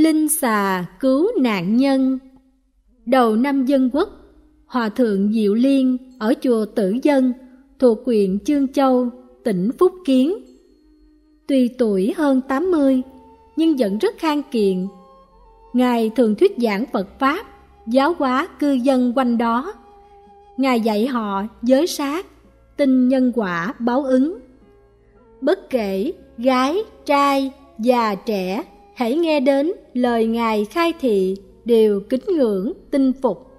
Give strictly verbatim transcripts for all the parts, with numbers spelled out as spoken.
Linh xà cứu nạn nhân. Đầu năm Dân Quốc, Hòa thượng Diệu Liên ở chùa Tử Dân thuộc huyện Chương Châu, tỉnh Phúc Kiến. Tuy tuổi hơn tám mươi nhưng vẫn rất khang kiện. Ngài thường thuyết giảng Phật Pháp, giáo hóa cư dân quanh đó. Ngài dạy họ giới sát, tin nhân quả báo ứng. Bất kể gái, trai, già, trẻ, hãy nghe đến lời Ngài khai thị đều kính ngưỡng, tin phục.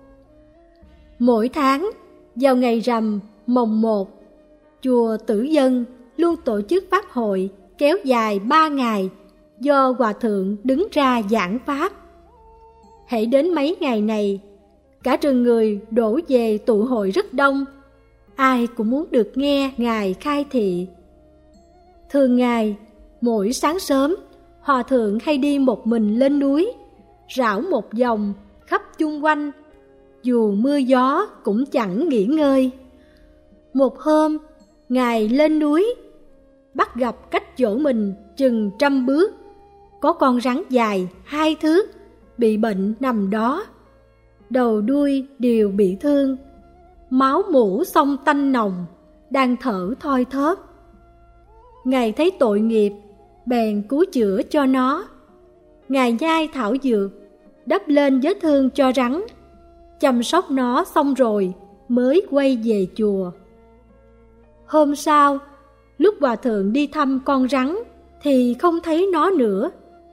Mỗi tháng, vào ngày rằm mồng một, chùa Tử Dân luôn tổ chức pháp hội kéo dài ba ngày do Hòa thượng đứng ra giảng Pháp. Hãy đến mấy ngày này, cả rừng người đổ về tụ hội rất đông, ai cũng muốn được nghe Ngài khai thị. Thường ngày, mỗi sáng sớm, Hòa thượng hay đi một mình lên núi, rảo một vòng khắp chung quanh, dù mưa gió cũng chẳng nghỉ ngơi. Một hôm, Ngài lên núi, bắt gặp cách chỗ mình chừng trăm bước, có con rắn dài hai thước, bị bệnh nằm đó. Đầu đuôi đều bị thương, máu mủ xông tanh nồng, đang thở thoi thóp. Ngài thấy tội nghiệp, bèn cứu chữa cho nó. Ngài nhai thảo dược, đắp lên vết thương cho rắn, chăm sóc nó xong rồi mới quay về chùa. Hôm sau, lúc Hòa thượng đi thăm con rắn thì không thấy nó nữa.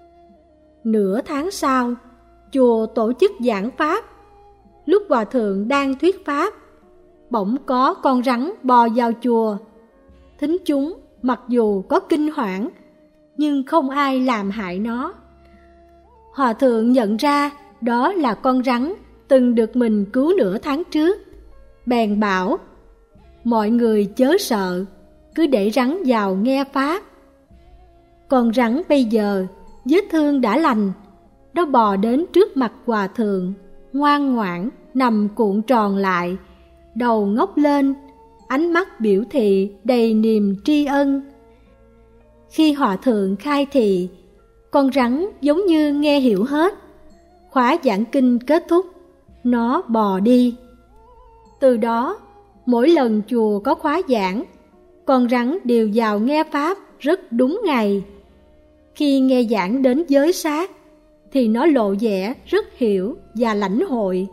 Nửa tháng sau, chùa tổ chức giảng Pháp. Lúc Hòa thượng đang thuyết Pháp, bỗng có con rắn bò vào chùa. Thính chúng mặc dù có kinh hoảng, nhưng không ai làm hại nó. Hòa thượng nhận ra đó là con rắn từng được mình cứu nửa tháng trước. Bèn bảo, mọi người chớ sợ, cứ để rắn vào nghe Pháp. Con rắn bây giờ, vết thương đã lành, nó bò đến trước mặt Hòa thượng, ngoan ngoãn nằm cuộn tròn lại, đầu ngóc lên, ánh mắt biểu thị đầy niềm tri ân. Khi Hòa thượng khai thị, con rắn giống như nghe hiểu hết. Khóa giảng kinh kết thúc, nó bò đi. Từ đó, mỗi lần chùa có khóa giảng, con rắn đều vào nghe Pháp rất đúng ngày. Khi nghe giảng đến giới sát, thì nó lộ vẻ rất hiểu và lãnh hội.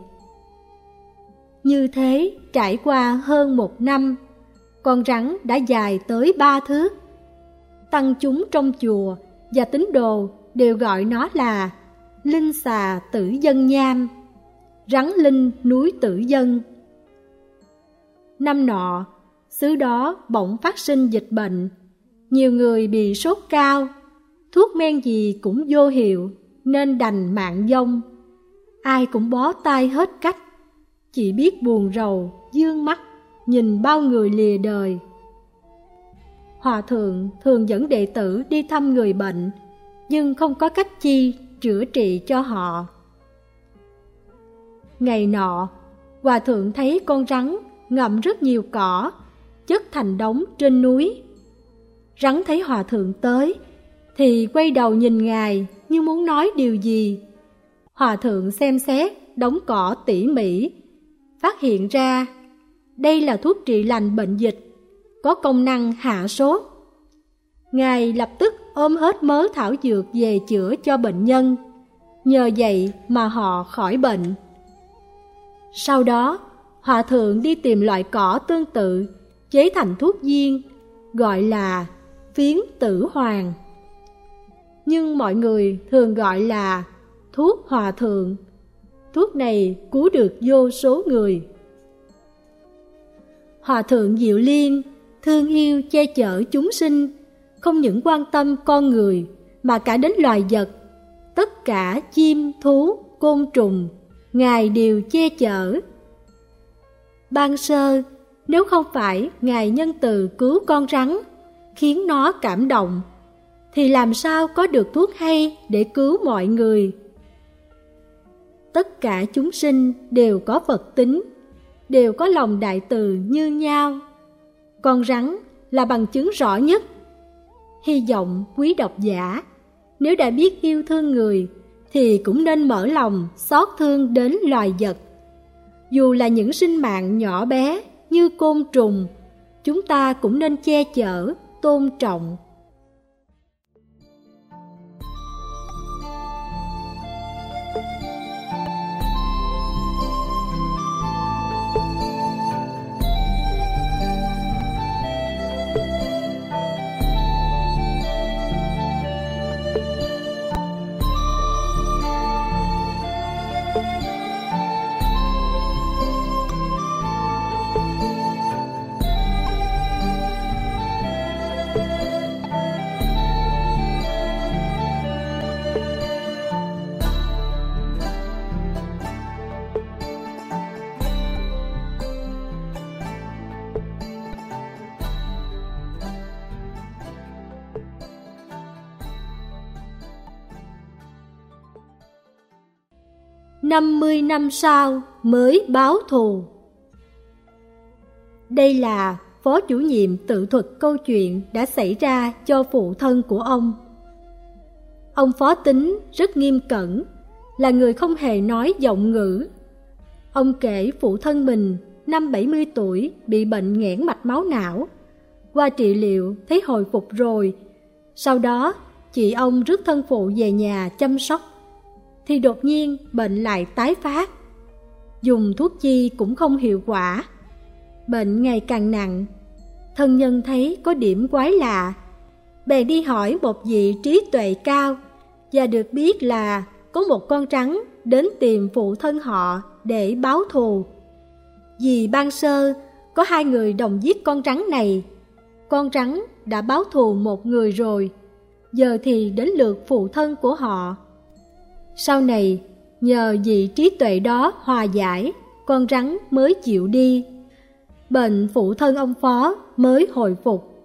Như thế, trải qua hơn một năm, con rắn đã dài tới ba thước. Tăng chúng trong chùa và tín đồ đều gọi nó là Linh xà Tử Dân Nham, rắn linh núi Tử Dân. Năm nọ, xứ đó bỗng phát sinh dịch bệnh, nhiều người bị sốt cao, thuốc men gì cũng vô hiệu nên đành mạng vong. Ai cũng bó tay hết cách, chỉ biết buồn rầu, dương mắt, nhìn bao người lìa đời. Hòa thượng thường dẫn đệ tử đi thăm người bệnh, nhưng không có cách chi chữa trị cho họ. Ngày nọ, Hòa thượng thấy con rắn ngậm rất nhiều cỏ, chất thành đống trên núi. Rắn thấy Hòa thượng tới, thì quay đầu nhìn Ngài như muốn nói điều gì. Hòa thượng xem xét đống cỏ tỉ mỉ, phát hiện ra đây là thuốc trị lành bệnh dịch, có công năng hạ sốt. Ngài lập tức ôm hết mớ thảo dược về chữa cho bệnh nhân, nhờ vậy mà họ khỏi bệnh. Sau đó, Hòa thượng đi tìm loại cỏ tương tự, chế thành thuốc viên, gọi là phiến tử hoàng. Nhưng mọi người thường gọi là thuốc Hòa thượng. Thuốc này cứu được vô số người. Hòa thượng Diệu Liên thương yêu che chở chúng sinh, không những quan tâm con người mà cả đến loài vật. Tất cả chim, thú, côn trùng, Ngài đều che chở. Ban sơ, nếu không phải Ngài nhân từ cứu con rắn, khiến nó cảm động, thì làm sao có được thuốc hay để cứu mọi người. Tất cả chúng sinh đều có Phật tính, đều có lòng đại từ như nhau. Con rắn là bằng chứng rõ nhất. Hy vọng quý độc giả, nếu đã biết yêu thương người, thì cũng nên mở lòng xót thương đến loài vật. Dù là những sinh mạng nhỏ bé như côn trùng, chúng ta cũng nên che chở, tôn trọng. năm mươi năm sau mới báo thù. Đây là phó chủ nhiệm tự thuật câu chuyện đã xảy ra cho phụ thân của ông. Ông Phó Tính rất nghiêm cẩn, là người không hề nói giọng ngữ. Ông kể phụ thân mình năm bảy mươi tuổi bị bệnh nghẽn mạch máu não. Qua trị liệu thấy hồi phục rồi. Sau đó chị ông rước thân phụ về nhà chăm sóc. Thì đột nhiên bệnh lại tái phát. Dùng thuốc chi cũng không hiệu quả. Bệnh ngày càng nặng. Thân nhân thấy có điểm quái lạ, bèn đi hỏi một vị trí tuệ cao, và được biết là có một con rắn đến tìm phụ thân họ để báo thù. Vì ban sơ có hai người đồng giết con rắn này. Con rắn đã báo thù một người rồi, giờ thì đến lượt phụ thân của họ. Sau này, nhờ vị trí tuệ đó hòa giải, con rắn mới chịu đi. Bệnh phụ thân ông Phó mới hồi phục.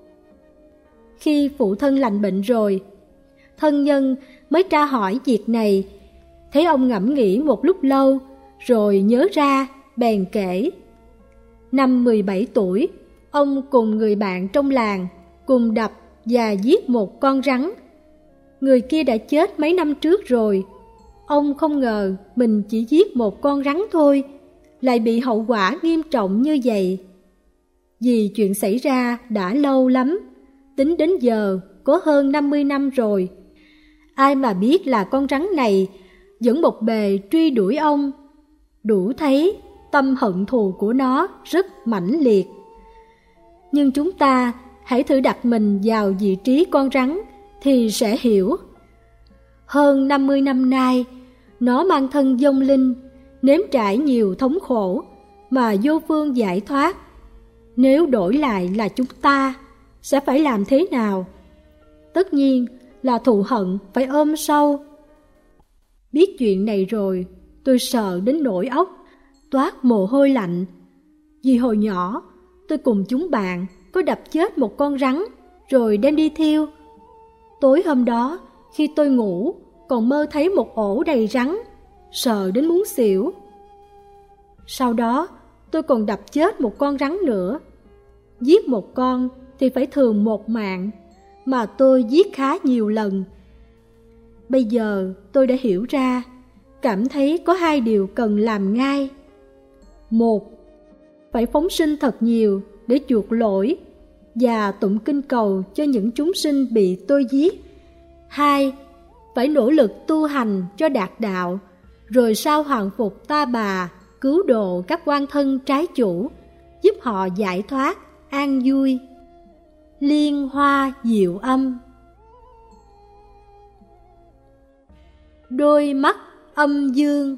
Khi phụ thân lành bệnh rồi, thân nhân mới tra hỏi việc này. Thấy ông ngẫm nghĩ một lúc lâu, rồi nhớ ra, bèn kể. Năm mười bảy tuổi, ông cùng người bạn trong làng cùng đập và giết một con rắn. Người kia đã chết mấy năm trước rồi. Ông không ngờ mình chỉ giết một con rắn thôi, lại bị hậu quả nghiêm trọng như vậy. Vì chuyện xảy ra đã lâu lắm, tính đến giờ có hơn năm mươi năm rồi. Ai mà biết là con rắn này vẫn một bề truy đuổi ông. Đủ thấy tâm hận thù của nó rất mãnh liệt. Nhưng chúng ta hãy thử đặt mình vào vị trí con rắn thì sẽ hiểu. Hơn năm mươi năm nay, nó mang thân vong linh, nếm trải nhiều thống khổ mà vô phương giải thoát. Nếu đổi lại là chúng ta, sẽ phải làm thế nào? Tất nhiên là thù hận phải ôm sâu. Biết chuyện này rồi, tôi sợ đến nỗi óc toát mồ hôi lạnh. Vì hồi nhỏ, tôi cùng chúng bạn có đập chết một con rắn rồi đem đi thiêu. Tối hôm đó, khi tôi ngủ, còn mơ thấy một ổ đầy rắn, sợ đến muốn xỉu. Sau đó, tôi còn đập chết một con rắn nữa. Giết một con thì phải thường một mạng, mà tôi giết khá nhiều lần. Bây giờ tôi đã hiểu ra, cảm thấy có hai điều cần làm ngay. Một, phải phóng sinh thật nhiều để chuộc lỗi và tụng kinh cầu cho những chúng sinh bị tôi giết. Hai, phải nỗ lực tu hành cho đạt đạo, rồi sau hoàn phục ta bà, cứu độ các oan thân trái chủ, giúp họ giải thoát, an vui. Liên Hoa Diệu Âm. Đôi mắt âm dương.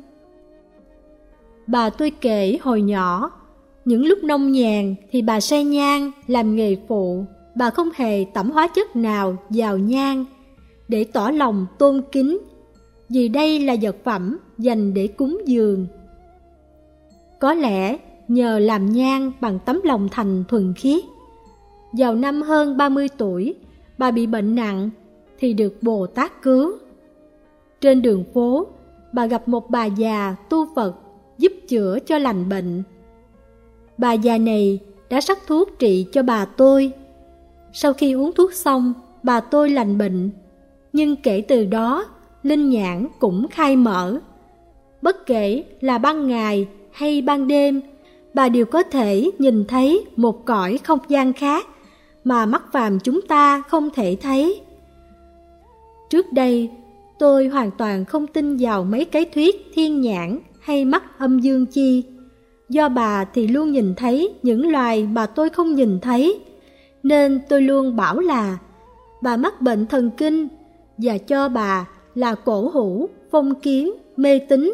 Bà tôi kể hồi nhỏ, những lúc nông nhàn thì bà say nhang làm nghề phụ. Bà không hề tẩm hóa chất nào vào nhang để tỏ lòng tôn kính, vì đây là vật phẩm dành để cúng dường. Có lẽ nhờ làm nhang bằng tấm lòng thành thuần khiết, vào năm hơn ba mươi tuổi, bà bị bệnh nặng thì được Bồ Tát cứu. Trên đường phố, bà gặp một bà già tu Phật giúp chữa cho lành bệnh. Bà già này đã sắc thuốc trị cho bà tôi. Sau khi uống thuốc xong, bà tôi lành bệnh. Nhưng kể từ đó, linh nhãn cũng khai mở. Bất kể là ban ngày hay ban đêm, bà đều có thể nhìn thấy một cõi không gian khác mà mắt phàm chúng ta không thể thấy. Trước đây, tôi hoàn toàn không tin vào mấy cái thuyết thiên nhãn hay mắt âm dương chi. Do bà thì luôn nhìn thấy những loài mà tôi không nhìn thấy, nên tôi luôn bảo là bà mắc bệnh thần kinh và cho bà là cổ hủ, phong kiến, mê tín.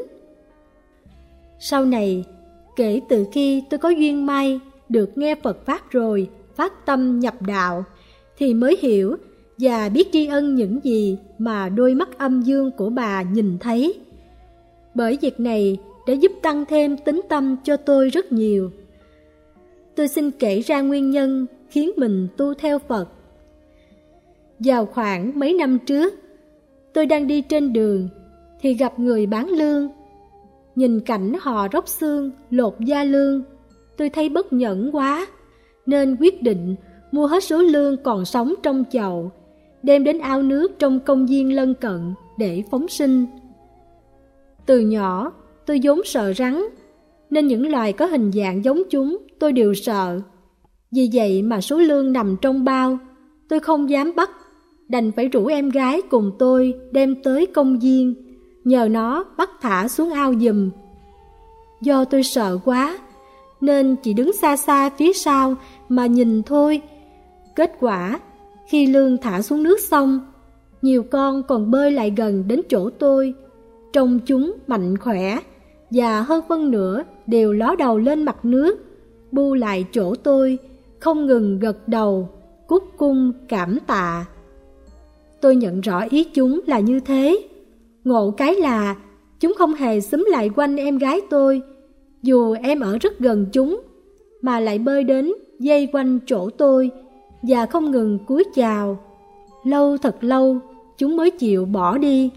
Sau này, kể từ khi tôi có duyên may được nghe Phật Pháp rồi, phát tâm nhập đạo, thì mới hiểu và biết tri ân những gì mà đôi mắt âm dương của bà nhìn thấy. Bởi việc này đã giúp tăng thêm tín tâm cho tôi rất nhiều. Tôi xin kể ra nguyên nhân khiến mình tu theo Phật. Vào khoảng mấy năm trước, tôi đang đi trên đường thì gặp người bán lương. Nhìn cảnh họ róc xương, lột da lương, tôi thấy bất nhẫn quá, nên quyết định mua hết số lương còn sống trong chậu, đem đến ao nước trong công viên lân cận để phóng sinh. Từ nhỏ, tôi vốn sợ rắn, nên những loài có hình dạng giống chúng tôi đều sợ. Vì vậy mà số lương nằm trong bao, tôi không dám bắt, đành phải rủ em gái cùng tôi đem tới công viên, nhờ nó bắt thả xuống ao giùm. Do tôi sợ quá, nên chỉ đứng xa xa phía sau mà nhìn thôi. Kết quả, khi lương thả xuống nước xong, nhiều con còn bơi lại gần đến chỗ tôi. Trông chúng mạnh khỏe, và hơn phân nửa đều ló đầu lên mặt nước, bu lại chỗ tôi, không ngừng gật đầu, cúc cung cảm tạ. Tôi nhận rõ ý chúng là như thế. Ngộ cái là chúng không hề xúm lại quanh em gái tôi, dù em ở rất gần chúng, mà lại bơi đến dây quanh chỗ tôi và không ngừng cúi chào. Lâu thật lâu, chúng mới chịu bỏ đi.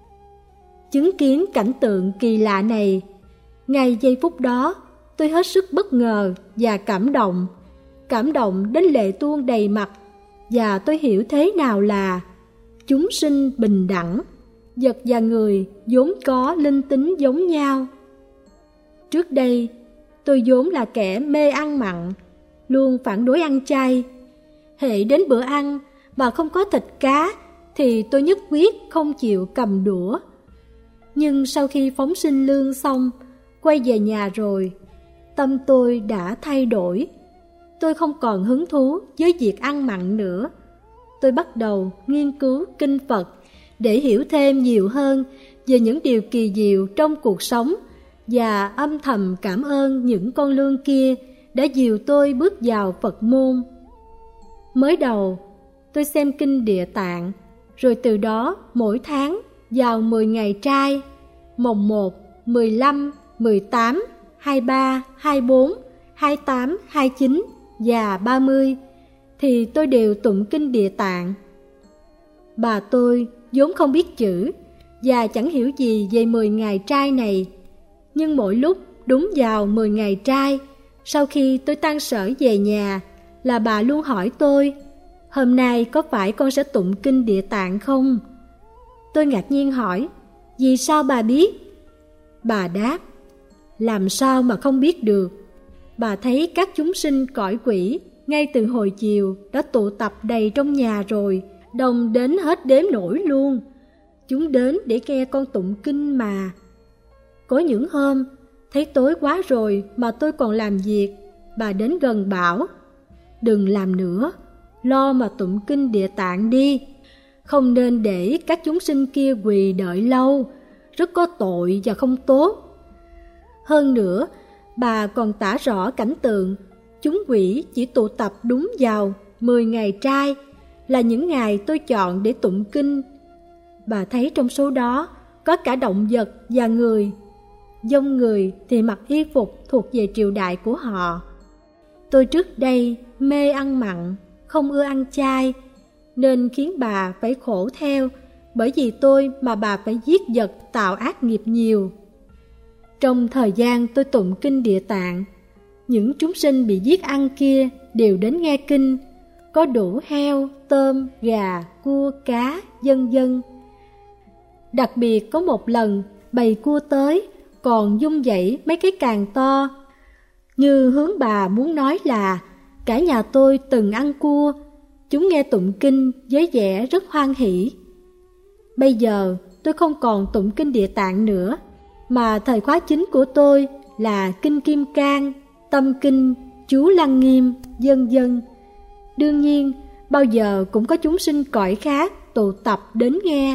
Chứng kiến cảnh tượng kỳ lạ này, ngay giây phút đó, tôi hết sức bất ngờ và cảm động, cảm động đến lệ tuôn đầy mặt, và tôi hiểu thế nào là chúng sinh bình đẳng, vật và người vốn có linh tính giống nhau. Trước đây, tôi vốn là kẻ mê ăn mặn, luôn phản đối ăn chay. Hễ đến bữa ăn mà không có thịt cá thì tôi nhất quyết không chịu cầm đũa. Nhưng sau khi phóng sinh lương xong, quay về nhà rồi, tâm tôi đã thay đổi. Tôi không còn hứng thú với việc ăn mặn nữa. Tôi bắt đầu nghiên cứu kinh Phật để hiểu thêm nhiều hơn về những điều kỳ diệu trong cuộc sống, và âm thầm cảm ơn những con lương kia đã dìu tôi bước vào Phật môn. Mới đầu, tôi xem kinh Địa Tạng, rồi từ đó mỗi tháng vào mười ngày trai, mồng một, mười lăm, mười tám, hai mươi ba, hai mươi bốn, hai mươi tám, hai mươi chín và ba mươi, thì tôi đều tụng kinh Địa Tạng. Bà tôi vốn không biết chữ và chẳng hiểu gì về mười ngày trai này, nhưng mỗi lúc đúng vào mười ngày trai, sau khi tôi tan sở về nhà, là bà luôn hỏi tôi: "Hôm nay có phải con sẽ tụng kinh Địa Tạng không?" Tôi ngạc nhiên hỏi: "Vì sao bà biết?" Bà đáp: "Làm sao mà không biết được? Bà thấy các chúng sinh cõi quỷ ngay từ hồi chiều đã tụ tập đầy trong nhà rồi, đông đến hết đếm nổi luôn. Chúng đến để nghe con tụng kinh mà. Có những hôm thấy tối quá rồi mà tôi còn làm việc, bà đến gần bảo: đừng làm nữa, lo mà tụng kinh Địa Tạng đi, không nên để các chúng sinh kia quỳ đợi lâu, rất có tội và không tốt." Hơn nữa, bà còn tả rõ cảnh tượng chúng quỷ chỉ tụ tập đúng vào mười ngày trai, là những ngày tôi chọn để tụng kinh. Bà thấy trong số đó có cả động vật và người. Dông người thì mặc y phục thuộc về triều đại của họ. Tôi trước đây mê ăn mặn, không ưa ăn chay, nên khiến bà phải khổ theo, bởi vì tôi mà bà phải giết vật tạo ác nghiệp nhiều. Trong thời gian tôi tụng kinh Địa Tạng, những chúng sinh bị giết ăn kia đều đến nghe kinh, có đủ heo, tôm, gà, cua, cá, vân vân. Đặc biệt có một lần bầy cua tới, còn vung vẩy mấy cái càng to, như hướng bà muốn nói là cả nhà tôi từng ăn cua. Chúng nghe tụng kinh với vẻ rất hoan hỉ. Bây giờ tôi không còn tụng kinh Địa Tạng nữa, mà thời khóa chính của tôi là kinh Kim Cang, Tâm Kinh, chú Lăng Nghiêm, vân vân. Đương nhiên, bao giờ cũng có chúng sinh cõi khác tụ tập đến nghe.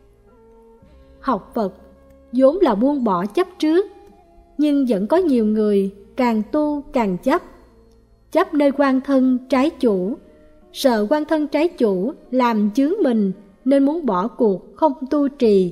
Học Phật vốn là buông bỏ chấp trước, nhưng vẫn có nhiều người càng tu càng chấp. Chấp nơi quan thân trái chủ, sợ quan thân trái chủ làm chướng mình nên muốn bỏ cuộc không tu trì.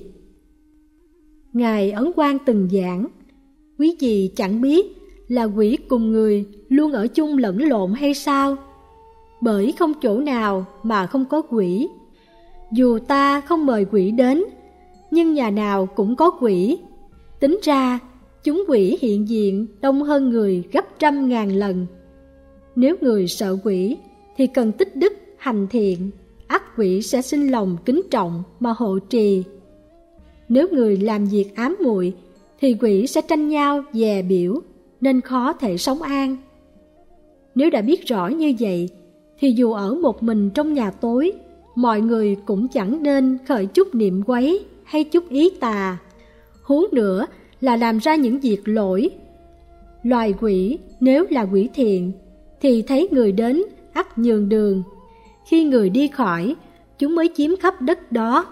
Ngài Ấn Quang từng giảng, quý vị chẳng biết là quỷ cùng người luôn ở chung lẫn lộn hay sao? Bởi không chỗ nào mà không có quỷ. Dù ta không mời quỷ đến, nhưng nhà nào cũng có quỷ. Tính ra, chúng quỷ hiện diện đông hơn người gấp trăm ngàn lần. Nếu người sợ quỷ thì cần tích đức hành thiện, ắt quỷ sẽ sinh lòng kính trọng mà hộ trì. Nếu người làm việc ám muội thì quỷ sẽ tranh nhau dè biểu, nên khó thể sống an. Nếu đã biết rõ như vậy, thì dù ở một mình trong nhà tối, mọi người cũng chẳng nên khởi chút niệm quấy hay chút ý tà. Huống nữa là làm ra những việc lỗi. Loài quỷ nếu là quỷ thiện, thì thấy người đến ắt nhường đường. Khi người đi khỏi, chúng mới chiếm khắp đất đó.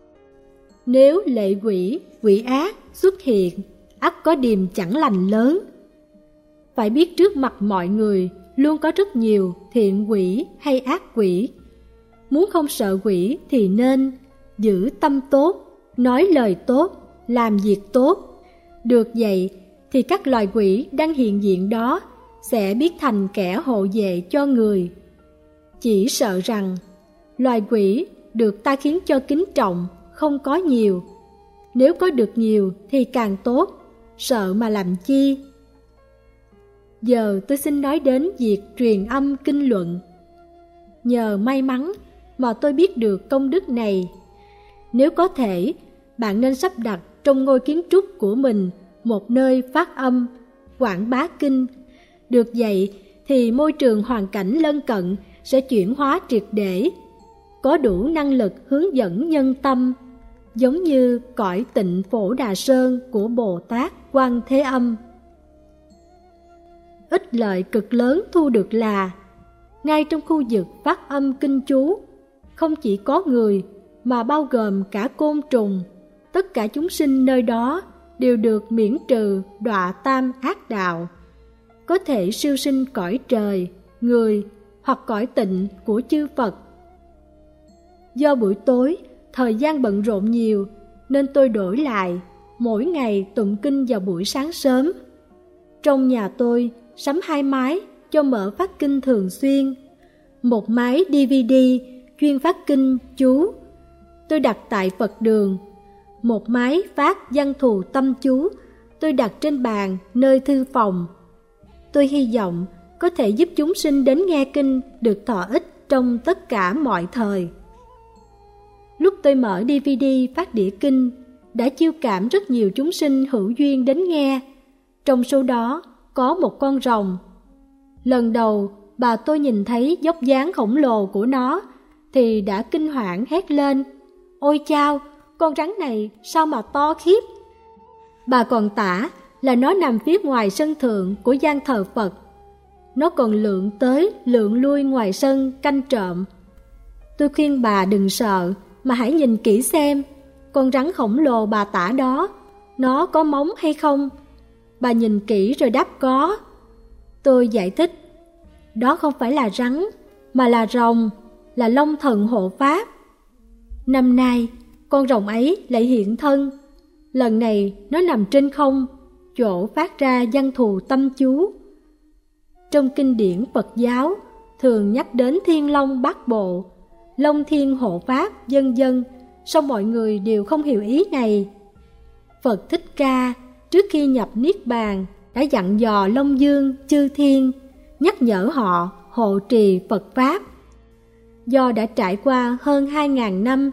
Nếu lệ quỷ, quỷ ác xuất hiện, ắt có điềm chẳng lành lớn. Phải biết trước mặt mọi người luôn có rất nhiều thiện quỷ hay ác quỷ. Muốn không sợ quỷ thì nên giữ tâm tốt, nói lời tốt, làm việc tốt. Được vậy thì các loài quỷ đang hiện diện đó sẽ biết thành kẻ hộ vệ cho người. Chỉ sợ rằng loài quỷ được ta khiến cho kính trọng không có nhiều. Nếu có được nhiều thì càng tốt, sợ mà làm chi. Giờ tôi xin nói đến việc truyền âm kinh luận. Nhờ may mắn mà tôi biết được công đức này. Nếu có thể, bạn nên sắp đặt trong ngôi kiến trúc của mình một nơi phát âm, quảng bá kinh. Được vậy thì môi trường hoàn cảnh lân cận sẽ chuyển hóa triệt để, có đủ năng lực hướng dẫn nhân tâm, giống như cõi Tịnh Phổ Đà Sơn của Bồ Tát Quan Thế Âm. Ích lợi cực lớn thu được là, ngay trong khu vực phát âm kinh chú, không chỉ có người mà bao gồm cả côn trùng, tất cả chúng sinh nơi đó đều được miễn trừ đọa tam ác đạo, có thể siêu sinh cõi trời, người hoặc cõi tịnh của chư Phật. Do buổi tối thời gian bận rộn nhiều nên tôi đổi lại mỗi ngày tụng kinh vào buổi sáng sớm. Trong nhà tôi sắm hai máy cho mở phát kinh thường xuyên, một máy đê vê đê chuyên phát kinh chú tôi đặt tại Phật đường, một máy phát văn thù tâm chú tôi đặt trên bàn nơi thư phòng. Tôi hy vọng có thể giúp chúng sinh đến nghe kinh được thọ ích trong tất cả mọi thời. Lúc tôi mở đê vê đê phát đĩa kinh, đã chiêu cảm rất nhiều chúng sinh hữu duyên đến nghe. Trong số đó có một con rồng. Lần đầu bà tôi nhìn thấy vóc dáng khổng lồ của nó thì đã kinh hoảng hét lên: "Ôi chao, con rắn này sao mà to khiếp!" Bà còn tả là nó nằm phía ngoài sân thượng của gian thờ Phật. Nó còn lượn tới lượn lui ngoài sân canh trộm. Tôi khuyên bà đừng sợ, mà hãy nhìn kỹ xem con rắn khổng lồ bà tả đó, nó có móng hay không. Bà nhìn kỹ rồi đáp có. Tôi giải thích, đó không phải là rắn, mà là rồng, là Long Thần hộ pháp. Năm nay, con rồng ấy lại hiện thân. Lần này nó nằm trên không, chỗ phát ra văn thù tâm chú. Trong kinh điển Phật giáo, thường nhắc đến Thiên Long Bát Bộ, Long Thiên hộ pháp, vân vân, song mọi người đều không hiểu ý này. Phật Thích Ca trước khi nhập Niết Bàn đã dặn dò Long Dương, chư thiên, nhắc nhở họ hộ trì Phật Pháp. Do đã trải qua hơn hai ngàn năm,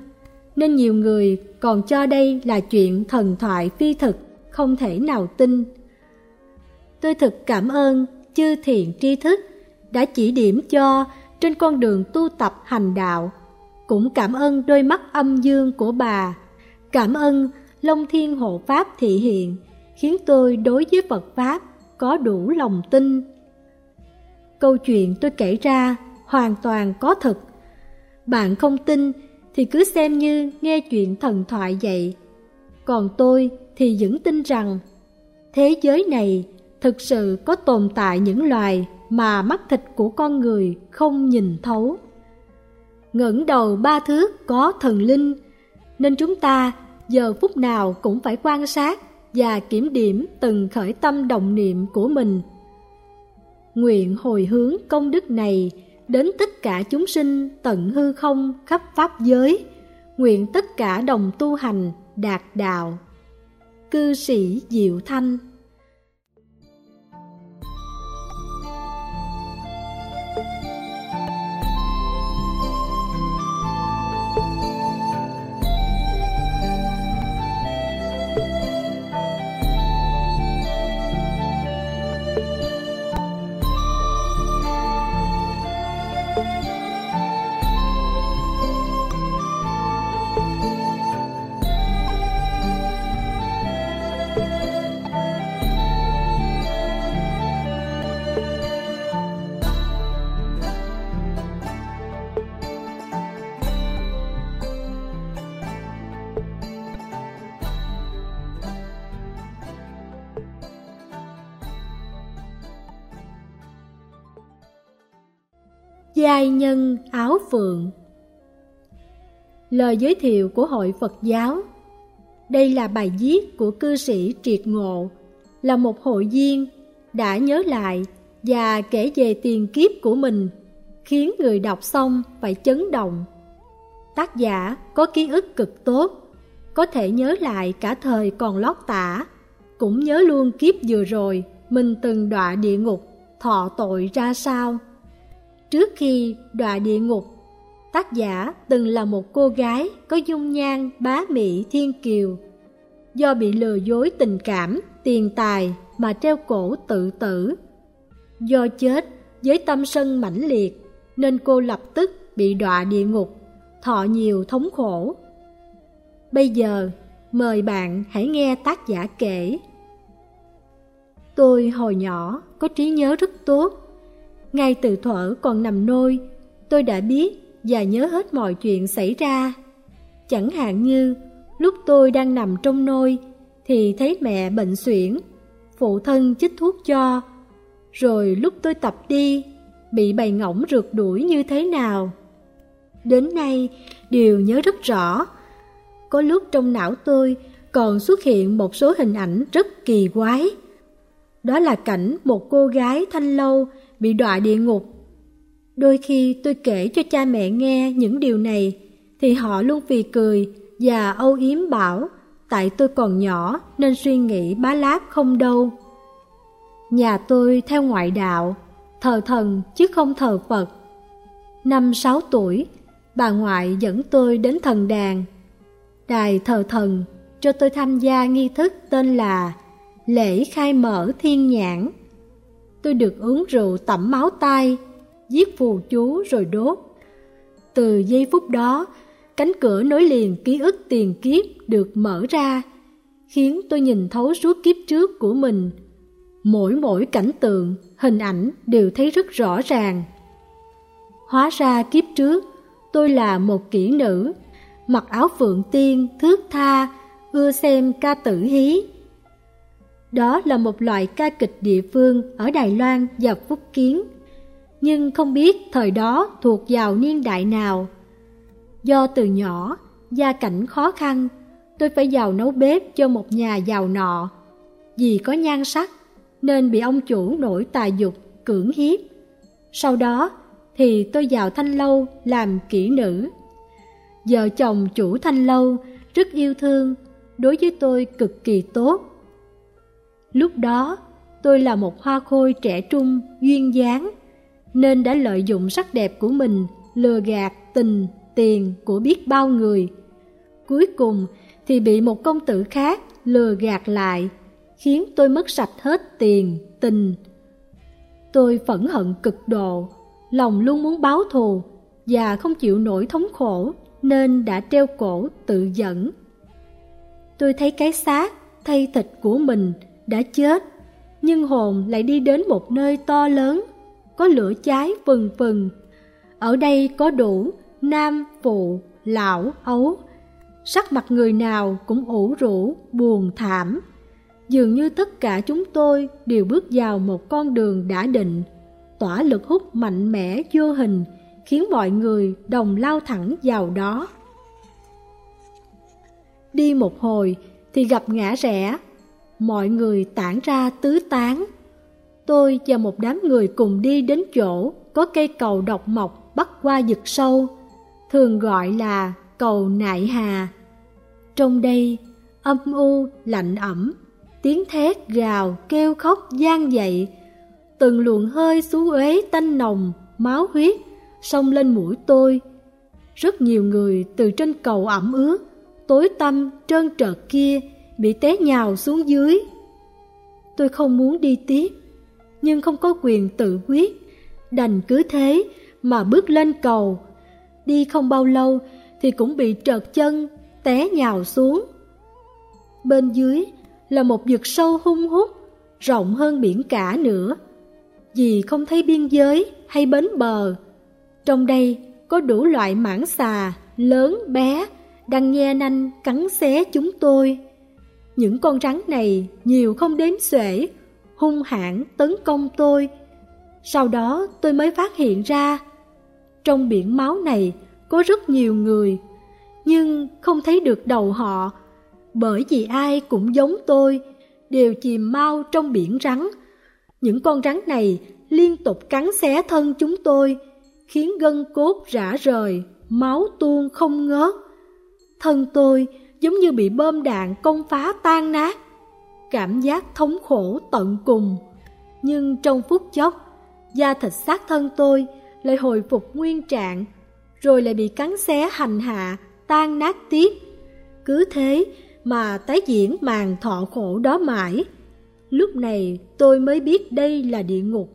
nên nhiều người còn cho đây là chuyện thần thoại phi thực, không thể nào tin. Tôi thực cảm ơn chư thiện tri thức đã chỉ điểm cho trên con đường tu tập hành đạo, cũng cảm ơn đôi mắt âm dương của bà, cảm ơn Long Thiên Hộ Pháp thị hiện, khiến tôi đối với Phật Pháp có đủ lòng tin. Câu chuyện tôi kể ra hoàn toàn có thật. Bạn không tin thì cứ xem như nghe chuyện thần thoại vậy. Còn tôi thì vẫn tin rằng thế giới này thực sự có tồn tại những loài mà mắt thịt của con người không nhìn thấu. Ngẩng đầu ba thước có thần linh, nên chúng ta giờ phút nào cũng phải quan sát và kiểm điểm từng khởi tâm động niệm của mình. Nguyện hồi hướng công đức này đến tất cả chúng sinh tận hư không khắp pháp giới, nguyện tất cả đồng tu hành đạt đạo. Cư sĩ Diệu Thanh. Giai nhân áo phượng. Lời giới thiệu của Hội Phật giáo. Đây là bài viết của cư sĩ Triệt Ngộ, là một hội viên đã nhớ lại và kể về tiền kiếp của mình, khiến người đọc xong phải chấn động. Tác giả có ký ức cực tốt, có thể nhớ lại cả thời còn lót tả, cũng nhớ luôn kiếp vừa rồi mình từng đọa địa ngục, thọ tội ra sao. Trước khi đọa địa ngục, tác giả từng là một cô gái có dung nhan bá mỹ thiên kiều. Do bị lừa dối tình cảm, tiền tài mà treo cổ tự tử. Do chết với tâm sân mãnh liệt nên cô lập tức bị đọa địa ngục, thọ nhiều thống khổ. Bây giờ mời bạn hãy nghe tác giả kể. Tôi hồi nhỏ có trí nhớ rất tốt. Ngay từ thuở còn nằm nôi, tôi đã biết và nhớ hết mọi chuyện xảy ra. Chẳng hạn như lúc tôi đang nằm trong nôi thì thấy mẹ bệnh suyễn, phụ thân chích thuốc cho. Rồi lúc tôi tập đi, bị bầy ngỗng rượt đuổi như thế nào. Đến nay đều nhớ rất rõ. Có lúc trong não tôi còn xuất hiện một số hình ảnh rất kỳ quái. Đó là cảnh một cô gái thanh lâu bị đọa địa ngục. Đôi khi tôi kể cho cha mẹ nghe những điều này thì họ luôn phì cười và âu yếm bảo tại tôi còn nhỏ nên suy nghĩ bá láp không đâu. Nhà tôi theo ngoại đạo, thờ thần chứ không thờ Phật. Năm sáu tuổi, bà ngoại dẫn tôi đến thần đàn. Đài thờ thần cho tôi tham gia nghi thức tên là lễ khai mở thiên nhãn. Tôi được uống rượu tẩm máu tai, viết phù chú rồi đốt. Từ giây phút đó, cánh cửa nối liền ký ức tiền kiếp được mở ra, khiến tôi nhìn thấu suốt kiếp trước của mình. Mỗi mỗi cảnh tượng, hình ảnh đều thấy rất rõ ràng. Hóa ra kiếp trước, tôi là một kỹ nữ, mặc áo phượng tiên, thước tha, ưa xem ca tử hí. Đó là một loại ca kịch địa phương ở Đài Loan và Phúc Kiến, nhưng không biết thời đó thuộc vào niên đại nào. Do từ nhỏ, gia cảnh khó khăn, tôi phải vào nấu bếp cho một nhà giàu nọ. Vì có nhan sắc nên bị ông chủ nổi tà dục cưỡng hiếp. Sau đó thì tôi vào thanh lâu làm kỹ nữ. Vợ chồng chủ thanh lâu rất yêu thương, đối với tôi cực kỳ tốt. Lúc đó tôi là một hoa khôi trẻ trung, duyên dáng, nên đã lợi dụng sắc đẹp của mình lừa gạt tình, tiền của biết bao người. Cuối cùng thì bị một công tử khác lừa gạt lại, khiến tôi mất sạch hết tiền, tình. Tôi phẫn hận cực độ, lòng luôn muốn báo thù và không chịu nổi thống khổ nên đã treo cổ tự dẫn. Tôi thấy cái xác, thây thịt của mình đã chết, nhưng hồn lại đi đến một nơi to lớn, có lửa cháy phừng phừng. Ở đây có đủ nam, phụ, lão, ấu, sắc mặt người nào cũng ủ rũ, buồn thảm. Dường như tất cả chúng tôi đều bước vào một con đường đã định, tỏa lực hút mạnh mẽ vô hình, khiến mọi người đồng lao thẳng vào đó. Đi một hồi thì gặp ngã rẽ, mọi người tản ra tứ tán. Tôi và một đám người cùng đi đến chỗ có cây cầu độc mộc bắc qua vực sâu, thường gọi là cầu Nại Hà. Trong đây âm u lạnh ẩm, tiếng thét gào kêu khóc vang dậy, từng luồng hơi xú uế tanh nồng, máu huyết xông lên mũi tôi. Rất nhiều người từ trên cầu ẩm ướt, tối tăm trơn trợt kia bị té nhào xuống dưới. Tôi không muốn đi tiếp, nhưng không có quyền tự quyết, đành cứ thế mà bước lên cầu. Đi không bao lâu thì cũng bị trợt chân, té nhào xuống. Bên dưới là một vực sâu hun hút, rộng hơn biển cả nữa, vì không thấy biên giới hay bến bờ. Trong đây có đủ loại mãng xà, lớn, bé, đang nhe nanh cắn xé chúng tôi. Những con rắn này nhiều không đếm xuể, hung hãn tấn công tôi. Sau đó tôi mới phát hiện ra, trong biển máu này có rất nhiều người, nhưng không thấy được đầu họ, bởi vì ai cũng giống tôi, đều chìm mau trong biển rắn. Những con rắn này liên tục cắn xé thân chúng tôi, khiến gân cốt rã rời, máu tuôn không ngớt. Thân tôi giống như bị bom đạn công phá tan nát, cảm giác thống khổ tận cùng. Nhưng trong phút chốc, da thịt xác thân tôi lại hồi phục nguyên trạng, rồi lại bị cắn xé hành hạ, tan nát tiếp. Cứ thế mà tái diễn màn thọ khổ đó mãi. Lúc này tôi mới biết đây là địa ngục.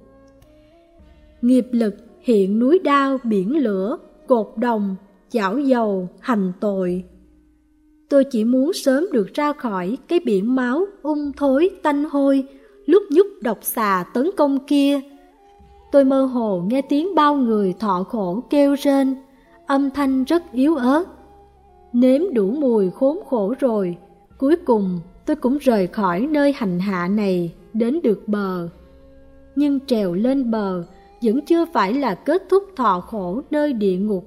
Nghiệp lực hiện núi đao biển lửa, cột đồng, chảo dầu, hành tội. Tôi chỉ muốn sớm được ra khỏi cái biển máu ung thối tanh hôi, lúc nhúc độc xà tấn công kia. Tôi mơ hồ nghe tiếng bao người thọ khổ kêu rên, âm thanh rất yếu ớt. Nếm đủ mùi khốn khổ rồi, cuối cùng tôi cũng rời khỏi nơi hành hạ này, đến được bờ. Nhưng trèo lên bờ vẫn chưa phải là kết thúc thọ khổ nơi địa ngục.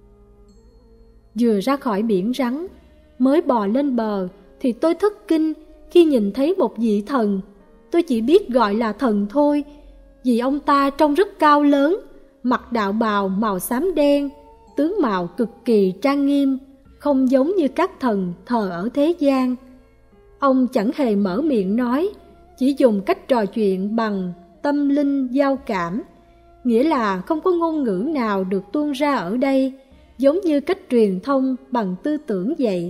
Vừa ra khỏi biển rắn, mới bò lên bờ thì tôi thất kinh khi nhìn thấy một vị thần. Tôi chỉ biết gọi là thần thôi, vì ông ta trông rất cao lớn, mặc đạo bào màu xám đen, tướng mạo cực kỳ trang nghiêm, không giống như các thần thờ ở thế gian. Ông chẳng hề mở miệng nói, chỉ dùng cách trò chuyện bằng tâm linh giao cảm, nghĩa là không có ngôn ngữ nào được tuôn ra ở đây, giống như cách truyền thông bằng tư tưởng vậy.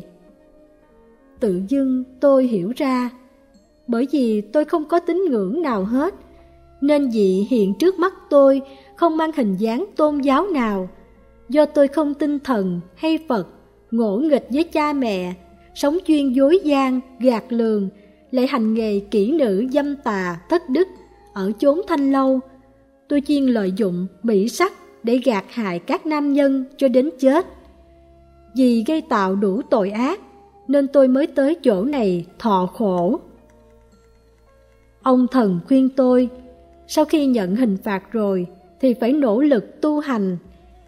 Tự dưng tôi hiểu ra, bởi vì tôi không có tín ngưỡng nào hết, nên vị hiện trước mắt tôi không mang hình dáng tôn giáo nào. Do tôi không tin thần hay Phật, ngỗ nghịch với cha mẹ, sống chuyên dối gian, gạt lường, lại hành nghề kỹ nữ dâm tà, thất đức ở chốn Thanh Lâu. Tôi chuyên lợi dụng mỹ sắc để gạt hại các nam nhân cho đến chết. Vì gây tạo đủ tội ác nên tôi mới tới chỗ này thọ khổ. Ông thần khuyên tôi, sau khi nhận hình phạt rồi thì phải nỗ lực tu hành.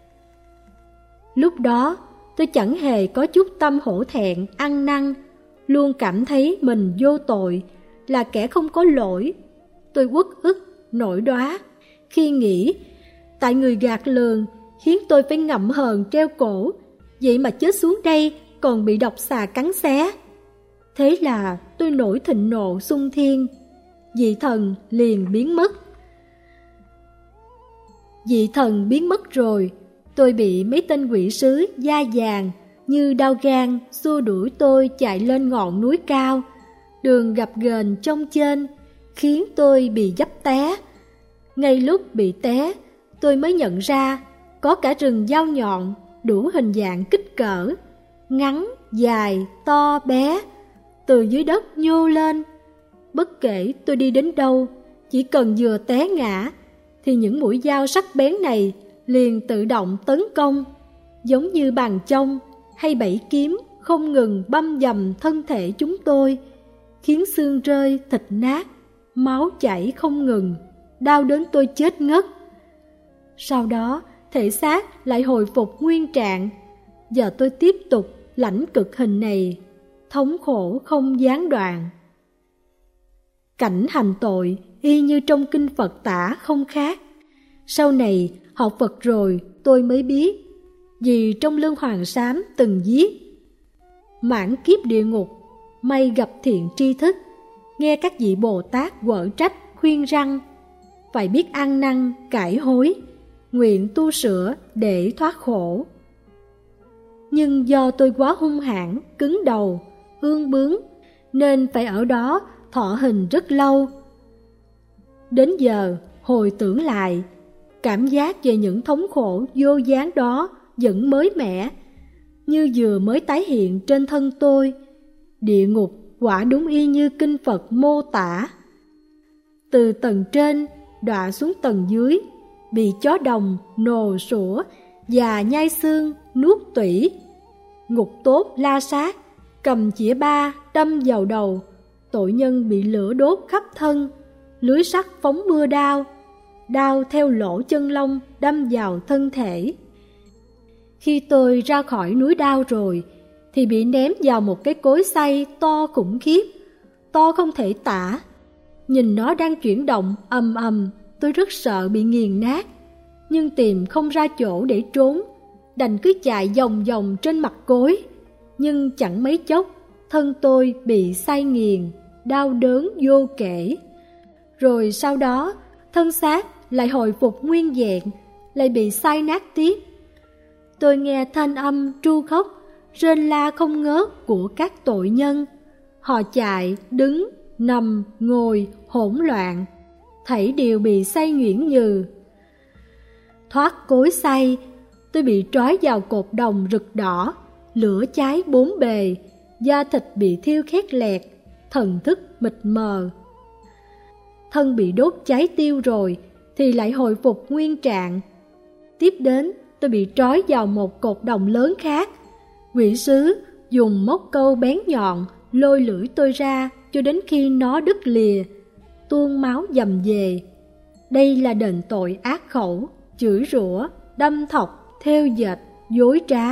Lúc đó tôi chẳng hề có chút tâm hổ thẹn, ăn năn, luôn cảm thấy mình vô tội, là kẻ không có lỗi. Tôi uất ức, nổi đoá khi nghĩ, tại người gạt lường khiến tôi phải ngậm hờn treo cổ, vậy mà chết xuống đây còn bị độc xà cắn xé. Thế là tôi nổi thịnh nộ xung thiên, vị thần liền biến mất. Vị thần biến mất rồi, tôi bị mấy tên quỷ sứ da vàng như đao gang xua đuổi tôi chạy lên ngọn núi cao. Đường gập ghềnh trông trên khiến tôi bị dấp té. Ngay lúc bị té, tôi mới nhận ra có cả rừng dao nhọn đủ hình dạng kích cỡ, ngắn, dài, to, bé, từ dưới đất nhô lên. Bất kể tôi đi đến đâu, chỉ cần vừa té ngã thì những mũi dao sắc bén này liền tự động tấn công, giống như bàn chông hay bẫy kiếm không ngừng băm dầm thân thể chúng tôi, khiến xương rơi thịt nát, máu chảy không ngừng, đau đến tôi chết ngất. Sau đó thể xác lại hồi phục nguyên trạng. Giờ tôi tiếp tục lãnh cực hình này, thống khổ không gián đoạn. Cảnh hành tội y như trong kinh Phật tả không khác. Sau này học Phật rồi tôi mới biết, vì trong Lương Hoàng Sám từng viết: mãn kiếp địa ngục, may gặp thiện tri thức, nghe các vị Bồ Tát quở trách khuyên răng, phải biết ăn năn cải hối, nguyện tu sửa để thoát khổ. Nhưng do tôi quá hung hãn, cứng đầu, ương bướng, nên phải ở đó thọ hình rất lâu. Đến giờ hồi tưởng lại, cảm giác về những thống khổ vô gián đó vẫn mới mẻ, như vừa mới tái hiện trên thân tôi. Địa ngục quả đúng y như kinh Phật mô tả. Từ tầng trên đọa xuống tầng dưới, bị chó đồng nồ sủa và nhai xương nuốt tủy. Ngục tốt la sát, cầm chĩa ba đâm vào đầu. Tội nhân bị lửa đốt khắp thân, lưới sắt phóng mưa đao, đao theo lỗ chân lông đâm vào thân thể. Khi tôi ra khỏi núi đao rồi thì bị ném vào một cái cối xay to khủng khiếp, to không thể tả. Nhìn nó đang chuyển động ầm ầm, tôi rất sợ bị nghiền nát, nhưng tìm không ra chỗ để trốn, đành cứ chạy vòng vòng trên mặt cối. Nhưng chẳng mấy chốc, thân tôi bị xay nghiền, đau đớn vô kể. Rồi sau đó, thân xác lại hồi phục nguyên vẹn, lại bị xay nát tiếp. Tôi nghe thanh âm tru khóc, rên la không ngớt của các tội nhân. Họ chạy, đứng, nằm, ngồi, hỗn loạn, thảy đều bị xay nhuyễn nhừ. Thoát cối xay, tôi bị trói vào cột đồng rực đỏ, lửa cháy bốn bề, da thịt bị thiêu khét lẹt, thần thức mịt mờ. Thân bị đốt cháy tiêu rồi thì lại hồi phục nguyên trạng. Tiếp đến tôi bị trói vào một cột đồng lớn khác. Quỷ sứ dùng móc câu bén nhọn lôi lưỡi tôi ra cho đến khi nó đứt lìa, tuôn máu dầm về. Đây là đền tội ác khẩu, chửi rủa, đâm thọc, thêu dệt, dối trá.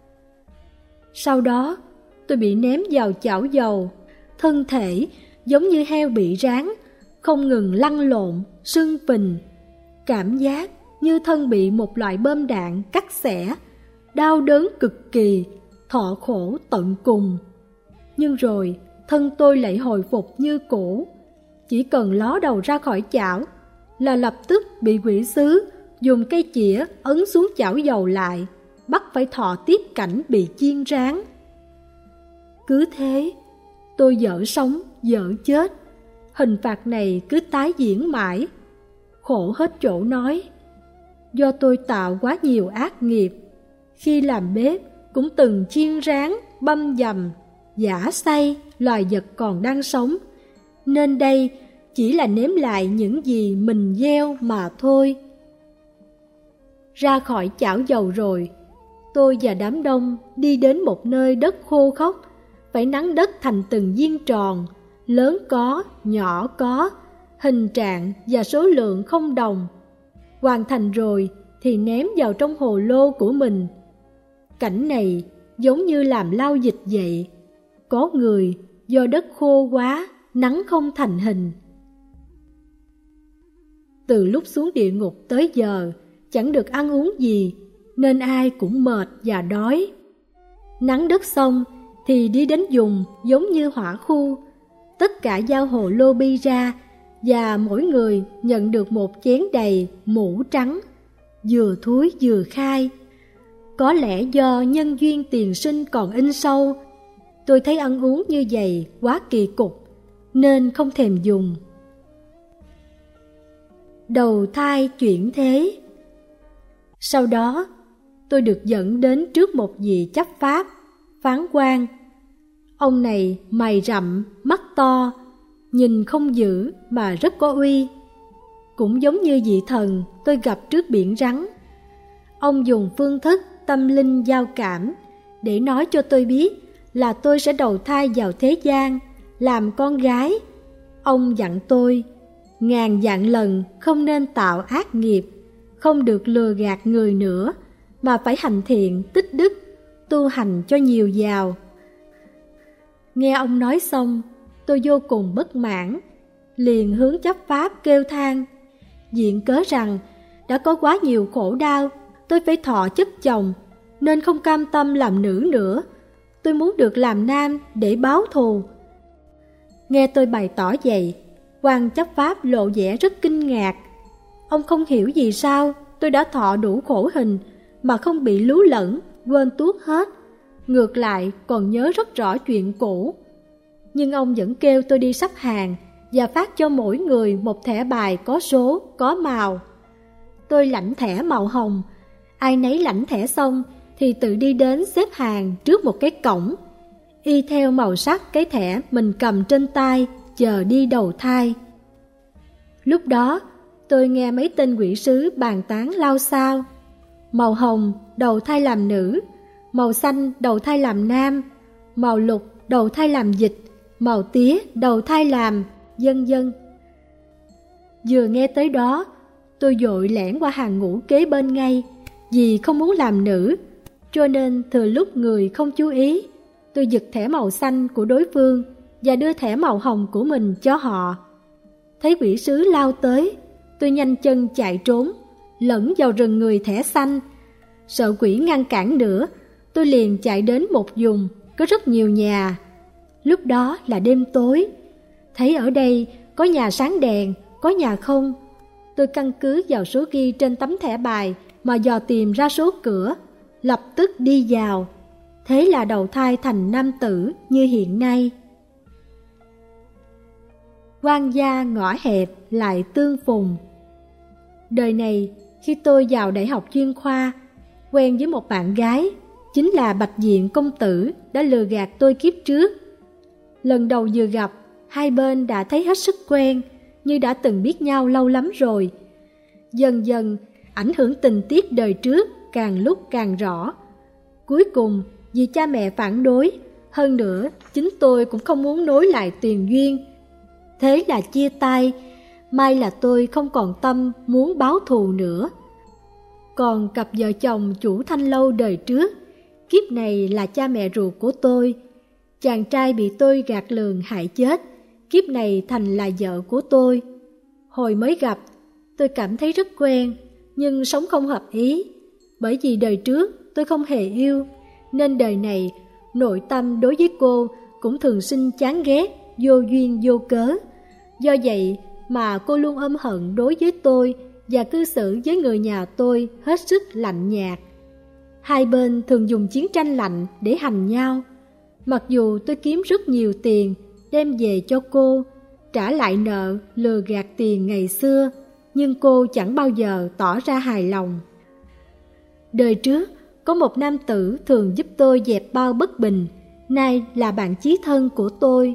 Sau đó tôi bị ném vào chảo dầu, thân thể giống như heo bị rán, không ngừng lăn lộn, sưng phình. Cảm giác như thân bị một loại bom đạn cắt xẻ, đau đớn cực kỳ, thọ khổ tận cùng. Nhưng rồi thân tôi lại hồi phục như cũ. Chỉ cần ló đầu ra khỏi chảo là lập tức bị quỷ sứ dùng cây chĩa ấn xuống chảo dầu lại, bắt phải thọ tiếp cảnh bị chiên rán. Cứ thế, tôi dở sống, dở chết. Hình phạt này cứ tái diễn mãi. Khổ hết chỗ nói. Do tôi tạo quá nhiều ác nghiệp, khi làm bếp cũng từng chiên rán, băm dầm, giã xay loài vật còn đang sống, nên đây chỉ là nếm lại những gì mình gieo mà thôi. Ra khỏi chảo dầu rồi, tôi và đám đông đi đến một nơi đất khô khốc, phải nắn đất thành từng viên tròn, lớn có, nhỏ có, hình trạng và số lượng không đồng. Hoàn thành rồi thì ném vào trong hồ lô của mình. Cảnh này giống như làm lao dịch vậy. Có người do đất khô quá, nắn không thành hình. Từ lúc xuống địa ngục tới giờ, chẳng được ăn uống gì, nên ai cũng mệt và đói. Nắn đất xong thì đi đến vùng giống như hỏa khu. Tất cả giao hồ lô bi ra, và mỗi người nhận được một chén đầy mũ trắng, vừa thúi vừa khai. Có lẽ do nhân duyên tiền sinh còn in sâu, tôi thấy ăn uống như vậy quá kỳ cục, nên không thèm dùng. Đầu thai chuyển thế. Sau đó, tôi được dẫn đến trước một vị chấp pháp, phán quan. Ông này mày rậm, mắt to, nhìn không dữ mà rất có uy. Cũng giống như vị thần tôi gặp trước biển rắn. Ông dùng phương thức tâm linh giao cảm để nói cho tôi biết là tôi sẽ đầu thai vào thế gian, làm con gái. Ông dặn tôi ngàn vạn lần không nên tạo ác nghiệp, không được lừa gạt người nữa, mà phải hành thiện tích đức, tu hành cho nhiều giàu. Nghe ông nói xong, tôi vô cùng bất mãn, liền hướng chấp pháp kêu than, viện cớ rằng đã có quá nhiều khổ đau, tôi phải thọ chấp chồng, nên không cam tâm làm nữ nữa. Tôi muốn được làm nam để báo thù. Nghe tôi bày tỏ vậy, quan chấp pháp lộ vẻ rất kinh ngạc. Ông không hiểu vì sao tôi đã thọ đủ khổ hình mà không bị lú lẫn, quên tuốt hết. Ngược lại còn nhớ rất rõ chuyện cũ. Nhưng ông vẫn kêu tôi đi sắp hàng và phát cho mỗi người một thẻ bài có số, có màu. Tôi lãnh thẻ màu hồng. Ai nấy lãnh thẻ xong thì tự đi đến xếp hàng trước một cái cổng, y theo màu sắc cái thẻ mình cầm trên tay, chờ đi đầu thai. Lúc đó tôi nghe mấy tên quỷ sứ bàn tán lao xao. Màu hồng đầu thai làm nữ, màu xanh đầu thai làm nam, màu lục đầu thai làm dịch, màu tía đầu thai làm vân vân. Vừa nghe tới đó, tôi vội lẻn qua hàng ngũ kế bên ngay, vì không muốn làm nữ, cho nên thừa lúc người không chú ý, tôi giật thẻ màu xanh của đối phương và đưa thẻ màu hồng của mình cho họ. Thấy quỷ sứ lao tới, tôi nhanh chân chạy trốn, lẫn vào rừng người thẻ xanh. Sợ quỷ ngăn cản nữa, tôi liền chạy đến một vùng có rất nhiều nhà. Lúc đó là đêm tối, thấy ở đây có nhà sáng đèn, có nhà không. Tôi căn cứ vào số ghi trên tấm thẻ bài mà dò tìm ra số cửa, lập tức đi vào. Thế là đầu thai thành nam tử như hiện nay. Quan gia ngõ hẹp lại tương phùng. Đời này, khi tôi vào đại học chuyên khoa, quen với một bạn gái, chính là Bạch Diện công tử đã lừa gạt tôi kiếp trước. Lần đầu vừa gặp, hai bên đã thấy hết sức quen, như đã từng biết nhau lâu lắm rồi. Dần dần, ảnh hưởng tình tiết đời trước càng lúc càng rõ. Cuối cùng, vì cha mẹ phản đối, hơn nữa chính tôi cũng không muốn nối lại tiền duyên. Thế là chia tay, may là tôi không còn tâm muốn báo thù nữa. Còn cặp vợ chồng chủ Thanh Lâu đời trước, kiếp này là cha mẹ ruột của tôi. Chàng trai bị tôi gạt lường hại chết, kiếp này thành là vợ của tôi. Hồi mới gặp, tôi cảm thấy rất quen, nhưng sống không hợp ý. Bởi vì đời trước tôi không hề yêu, nên đời này nội tâm đối với cô cũng thường sinh chán ghét, vô duyên vô cớ. Do vậy mà cô luôn ôm hận đối với tôi và cư xử với người nhà tôi hết sức lạnh nhạt. Hai bên thường dùng chiến tranh lạnh để hành nhau. Mặc dù tôi kiếm rất nhiều tiền đem về cho cô, trả lại nợ lừa gạt tiền ngày xưa, nhưng cô chẳng bao giờ tỏ ra hài lòng. Đời trước có một nam tử thường giúp tôi dẹp bao bất bình, nay là bạn chí thân của tôi.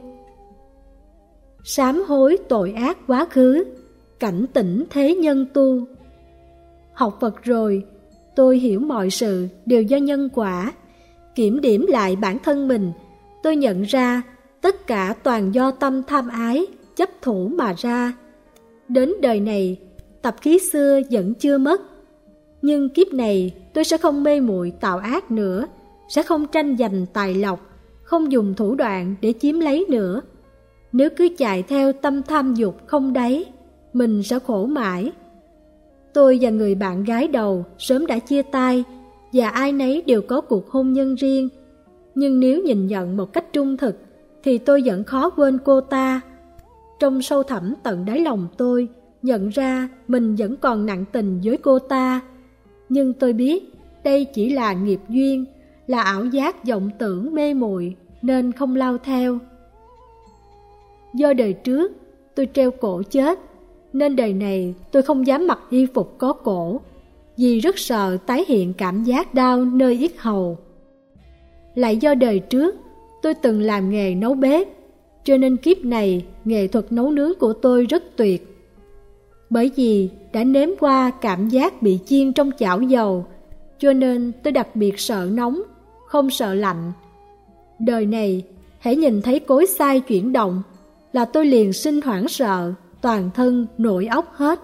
Sám hối tội ác quá khứ, cảnh tỉnh thế nhân tu. Học Phật rồi, tôi hiểu mọi sự đều do nhân quả. Kiểm điểm lại bản thân mình, tôi nhận ra tất cả toàn do tâm tham ái, chấp thủ mà ra. Đến đời này, tập khí xưa vẫn chưa mất. Nhưng kiếp này tôi sẽ không mê muội tạo ác nữa, sẽ không tranh giành tài lộc, không dùng thủ đoạn để chiếm lấy nữa. Nếu cứ chạy theo tâm tham dục không đáy, mình sẽ khổ mãi. Tôi và người bạn gái đầu sớm đã chia tay, và ai nấy đều có cuộc hôn nhân riêng. Nhưng nếu nhìn nhận một cách trung thực, thì tôi vẫn khó quên cô ta. Trong sâu thẳm tận đáy lòng tôi, nhận ra mình vẫn còn nặng tình với cô ta. Nhưng tôi biết, đây chỉ là nghiệp duyên, là ảo giác vọng tưởng mê muội nên không lao theo. Do đời trước tôi treo cổ chết, nên đời này tôi không dám mặc y phục có cổ, vì rất sợ tái hiện cảm giác đau nơi yết hầu. Lại do đời trước tôi từng làm nghề nấu bếp, cho nên kiếp này nghệ thuật nấu nướng của tôi rất tuyệt. Bởi vì đã nếm qua cảm giác bị chiên trong chảo dầu, cho nên tôi đặc biệt sợ nóng, không sợ lạnh. Đời này, hễ nhìn thấy cối xay chuyển động là tôi liền sinh hoảng sợ, toàn thân nổi óc hết.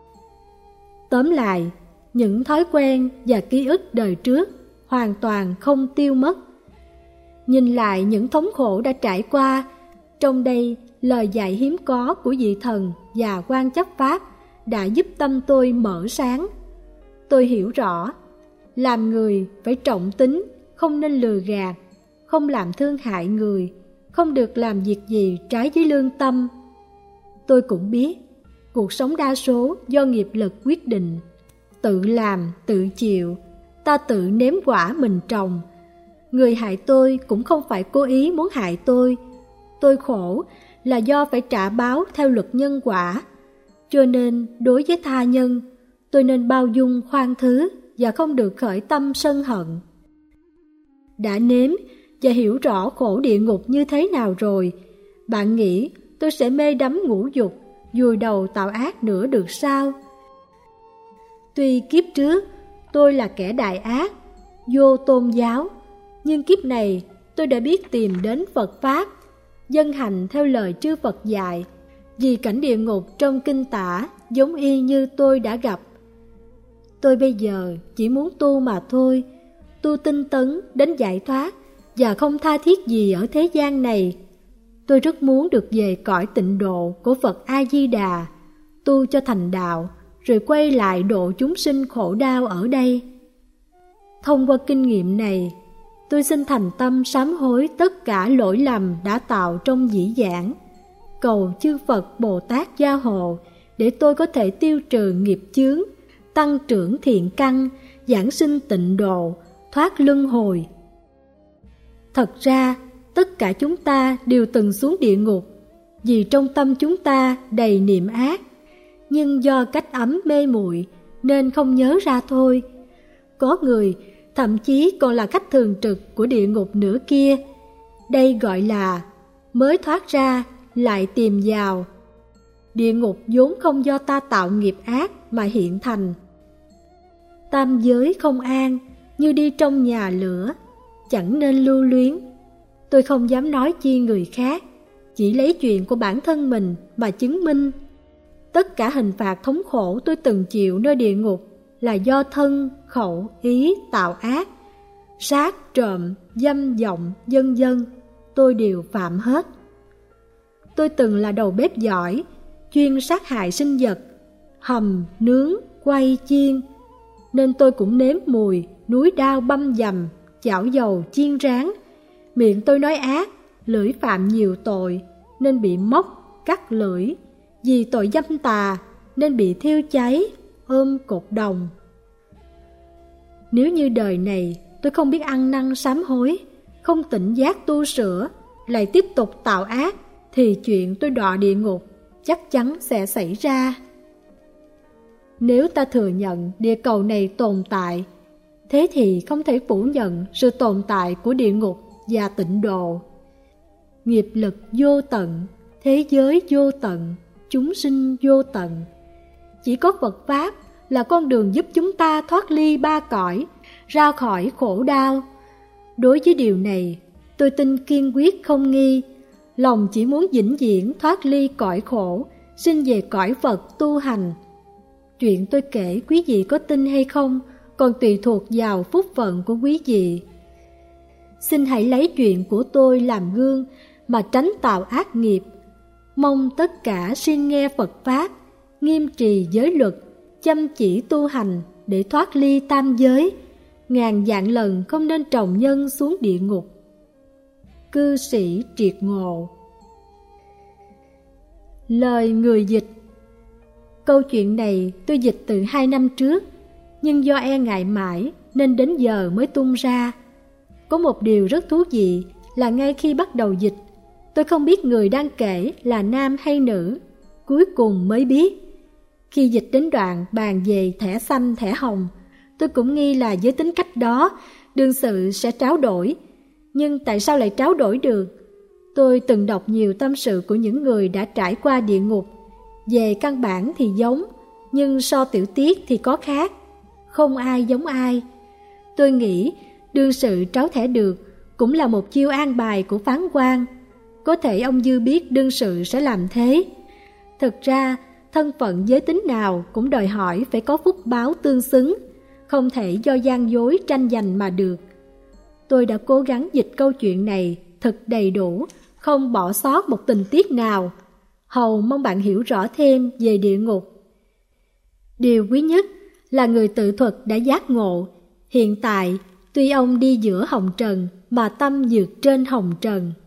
Tóm lại, những thói quen và ký ức đời trước hoàn toàn không tiêu mất. Nhìn lại những thống khổ đã trải qua, trong đây lời dạy hiếm có của vị thần và quan chấp pháp đã giúp tâm tôi mở sáng. Tôi hiểu rõ, làm người phải trọng tính, không nên lừa gạt, không làm thương hại người, không được làm việc gì trái với lương tâm. Tôi cũng biết, cuộc sống đa số do nghiệp lực quyết định, tự làm, tự chịu, ta tự nếm quả mình trồng. Người hại tôi cũng không phải cố ý muốn hại tôi. Tôi khổ là do phải trả báo theo luật nhân quả. Cho nên đối với tha nhân, tôi nên bao dung khoan thứ và không được khởi tâm sân hận. Đã nếm và hiểu rõ khổ địa ngục như thế nào rồi, bạn nghĩ tôi sẽ mê đắm ngũ dục, vùi đầu tạo ác nữa được sao? Tuy kiếp trước tôi là kẻ đại ác, vô tôn giáo, nhưng kiếp này tôi đã biết tìm đến Phật Pháp, dân hành theo lời chư Phật dạy, vì cảnh địa ngục trong kinh tả giống y như tôi đã gặp. Tôi bây giờ chỉ muốn tu mà thôi, tu tinh tấn đến giải thoát và không tha thiết gì ở thế gian này. Tôi rất muốn được về cõi tịnh độ của Phật A-di-đà, tu cho thành đạo, rồi quay lại độ chúng sinh khổ đau ở đây. Thông qua kinh nghiệm này, tôi xin thành tâm sám hối tất cả lỗi lầm đã tạo trong dĩ vãng, cầu chư Phật Bồ Tát gia hộ để tôi có thể tiêu trừ nghiệp chướng, tăng trưởng thiện căn, giảng sinh tịnh độ, thoát luân hồi. Thật ra, tất cả chúng ta đều từng xuống địa ngục, vì trong tâm chúng ta đầy niệm ác, nhưng do cách ấm mê muội nên không nhớ ra thôi. Có người thậm chí còn là khách thường trực của địa ngục nữa kia. Đây gọi là mới thoát ra lại tìm vào. Địa ngục vốn không do ta tạo nghiệp ác mà hiện thành. Tam giới không an, như đi trong nhà lửa, chẳng nên lưu luyến. Tôi không dám nói chi người khác, chỉ lấy chuyện của bản thân mình mà chứng minh. Tất cả hình phạt thống khổ tôi từng chịu nơi địa ngục là do thân, khẩu, ý tạo ác, sát, trộm, dâm vọng, vân vân, tôi đều phạm hết. Tôi từng là đầu bếp giỏi, chuyên sát hại sinh vật, hầm, nướng, quay, chiên, nên tôi cũng nếm mùi núi đao băm dầm, chảo dầu chiên rán. Miệng tôi nói ác, lưỡi phạm nhiều tội, nên bị móc, cắt lưỡi. Vì tội dâm tà, nên bị thiêu cháy, ôm cột đồng. Nếu như đời này tôi không biết ăn năn sám hối, không tỉnh giác tu sửa, lại tiếp tục tạo ác, thì chuyện tôi đọa địa ngục chắc chắn sẽ xảy ra. Nếu ta thừa nhận địa cầu này tồn tại, thế thì không thể phủ nhận sự tồn tại của địa ngục và tịnh độ. Nghiệp lực vô tận, thế giới vô tận, chúng sinh vô tận. Chỉ có Phật Pháp là con đường giúp chúng ta thoát ly ba cõi, ra khỏi khổ đau. Đối với điều này, tôi tin kiên quyết không nghi. Lòng chỉ muốn vĩnh viễn thoát ly cõi khổ, sinh về cõi Phật tu hành. Chuyện tôi kể quý vị có tin hay không còn tùy thuộc vào phúc phận của quý vị. Xin hãy lấy chuyện của tôi làm gương mà tránh tạo ác nghiệp. Mong tất cả xin nghe Phật Pháp, nghiêm trì giới luật, chăm chỉ tu hành để thoát ly tam giới. Ngàn vạn lần không nên trồng nhân xuống địa ngục. Cư sĩ triệt ngộ. Lời người dịch. Câu chuyện này tôi dịch từ hai năm trước, nhưng do e ngại mãi nên đến giờ mới tung ra. Có một điều rất thú vị là ngay khi bắt đầu dịch, tôi không biết người đang kể là nam hay nữ, cuối cùng mới biết. Khi dịch đến đoạn bàn về thẻ xanh thẻ hồng, tôi cũng nghi là với tính cách đó, đương sự sẽ tráo đổi. Nhưng tại sao lại tráo đổi được? Tôi từng đọc nhiều tâm sự của những người đã trải qua địa ngục. Về căn bản thì giống, nhưng so tiểu tiết thì có khác. Không ai giống ai. Tôi nghĩ đương sự tráo thẻ được cũng là một chiêu an bài của phán quan. Có thể ông Dư biết đương sự sẽ làm thế. Thực ra, thân phận giới tính nào cũng đòi hỏi phải có phúc báo tương xứng, không thể do gian dối tranh giành mà được. Tôi đã cố gắng dịch câu chuyện này thật đầy đủ, không bỏ sót một tình tiết nào. Hầu mong bạn hiểu rõ thêm về địa ngục. Điều quý nhất là người tự thuật đã giác ngộ. Hiện tại, tuy ông đi giữa hồng trần mà tâm vượt trên hồng trần.